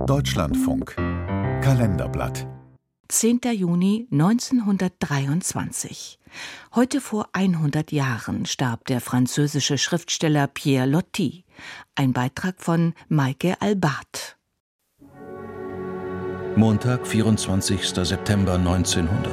Deutschlandfunk Kalenderblatt 10. Juni 1923. Heute vor 100 Jahren starb der französische Schriftsteller Pierre Loti. Ein Beitrag von Maike Albart. Montag, 24. September 1900.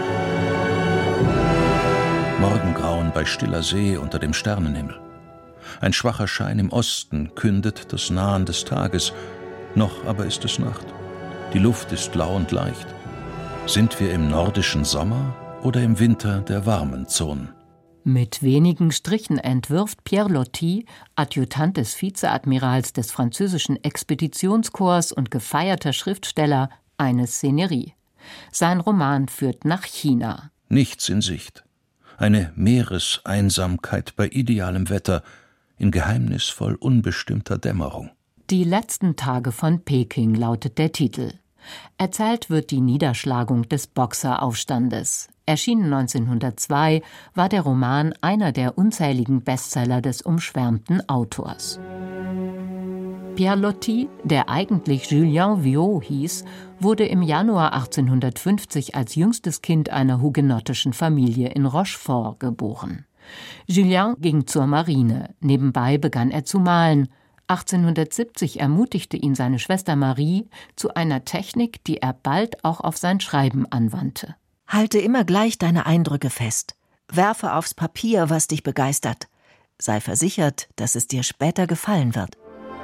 Morgengrauen bei stiller See unter dem Sternenhimmel. Ein schwacher Schein im Osten kündet das Nahen des Tages, noch aber ist es Nacht. Die Luft ist lau und leicht. Sind wir im nordischen Sommer oder im Winter der warmen Zonen? Mit wenigen Strichen entwirft Pierre Loti, Adjutant des Vizeadmirals des französischen Expeditionskorps und gefeierter Schriftsteller, eine Szenerie. Sein Roman führt nach China. Nichts in Sicht. Eine Meereseinsamkeit bei idealem Wetter, in geheimnisvoll unbestimmter Dämmerung. Die letzten Tage von Peking lautet der Titel. Erzählt wird die Niederschlagung des Boxeraufstandes. Erschienen 1902, war der Roman einer der unzähligen Bestseller des umschwärmten Autors. Pierre Loti, der eigentlich Julien Viaud hieß, wurde im Januar 1850 als jüngstes Kind einer hugenottischen Familie in Rochefort geboren. Julien ging zur Marine, nebenbei begann er zu malen. 1870 ermutigte ihn seine Schwester Marie zu einer Technik, die er bald auch auf sein Schreiben anwandte. Halte immer gleich deine Eindrücke fest. Werfe aufs Papier, was dich begeistert. Sei versichert, dass es dir später gefallen wird.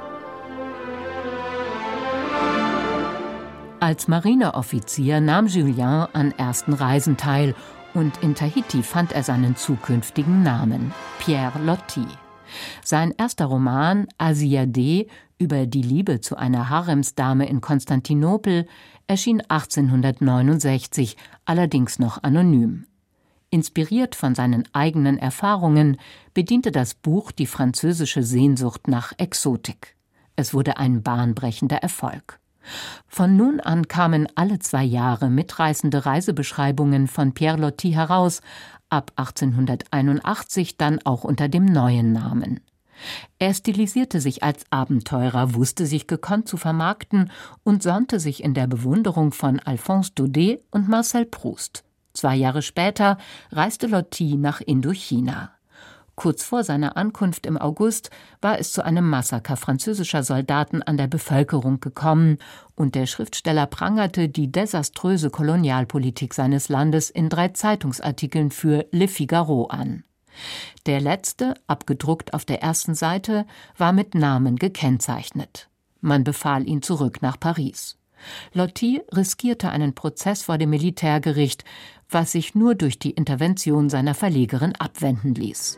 Als Marineoffizier nahm Julien an ersten Reisen teil und in Tahiti fand er seinen zukünftigen Namen, Pierre Loti. Sein erster Roman, Asiadeh, über die Liebe zu einer Haremsdame in Konstantinopel, erschien 1869, allerdings noch anonym. Inspiriert von seinen eigenen Erfahrungen bediente das Buch die französische Sehnsucht nach Exotik. Es wurde ein bahnbrechender Erfolg. Von nun an kamen alle 2 Jahre mitreißende Reisebeschreibungen von Pierre Loti heraus, ab 1881 dann auch unter dem neuen Namen. Er stilisierte sich als Abenteurer, wusste sich gekonnt zu vermarkten und sonnte sich in der Bewunderung von Alphonse Daudet und Marcel Proust. 2 Jahre später reiste Loti nach Indochina. Kurz vor seiner Ankunft im August war es zu einem Massaker französischer Soldaten an der Bevölkerung gekommen und der Schriftsteller prangerte die desaströse Kolonialpolitik seines Landes in 3 Zeitungsartikeln für Le Figaro an. Der letzte, abgedruckt auf der ersten Seite, war mit Namen gekennzeichnet. Man befahl ihn zurück nach Paris. Loti riskierte einen Prozess vor dem Militärgericht, was sich nur durch die Intervention seiner Verlegerin abwenden ließ.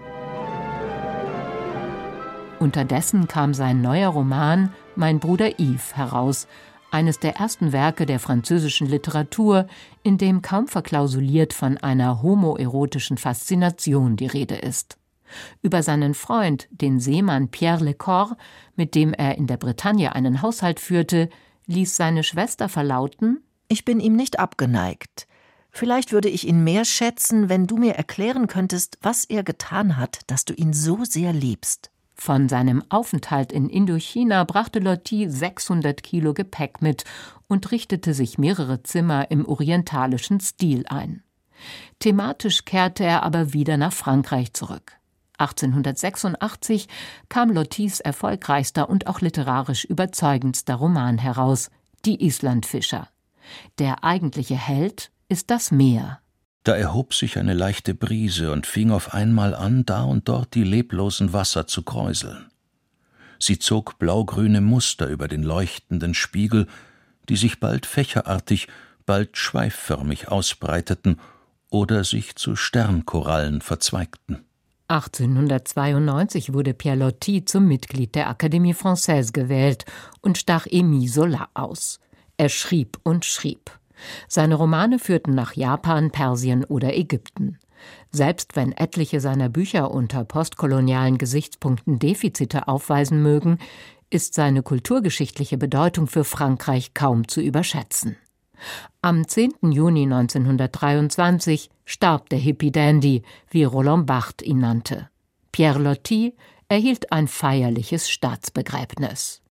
Unterdessen kam sein neuer Roman »Mein Bruder Yves« heraus, eines der ersten Werke der französischen Literatur, in dem kaum verklausuliert von einer homoerotischen Faszination die Rede ist. Über seinen Freund, den Seemann Pierre Lecor, mit dem er in der Bretagne einen Haushalt führte, ließ seine Schwester verlauten: Ich bin ihm nicht abgeneigt. Vielleicht würde ich ihn mehr schätzen, wenn du mir erklären könntest, was er getan hat, dass du ihn so sehr liebst. Von seinem Aufenthalt in Indochina brachte Loti 600 Kilo Gepäck mit und richtete sich mehrere Zimmer im orientalischen Stil ein. Thematisch kehrte er aber wieder nach Frankreich zurück. 1886 kam Lotis erfolgreichster und auch literarisch überzeugendster Roman heraus, Die Islandfischer. Der eigentliche Held ist das Meer. Da erhob sich eine leichte Brise und fing auf einmal an, da und dort die leblosen Wasser zu kräuseln. Sie zog blaugrüne Muster über den leuchtenden Spiegel, die sich bald fächerartig, bald schweifförmig ausbreiteten oder sich zu Sternkorallen verzweigten. 1892 wurde Pierre Loti zum Mitglied der Académie Française gewählt und stach Émile Zola aus. Er schrieb und schrieb. Seine Romane führten nach Japan, Persien oder Ägypten. Selbst wenn etliche seiner Bücher unter postkolonialen Gesichtspunkten Defizite aufweisen mögen, ist seine kulturgeschichtliche Bedeutung für Frankreich kaum zu überschätzen. Am 10. Juni 1923 starb der Hippie-Dandy, wie Roland Barthes ihn nannte. Pierre Loti erhielt ein feierliches Staatsbegräbnis.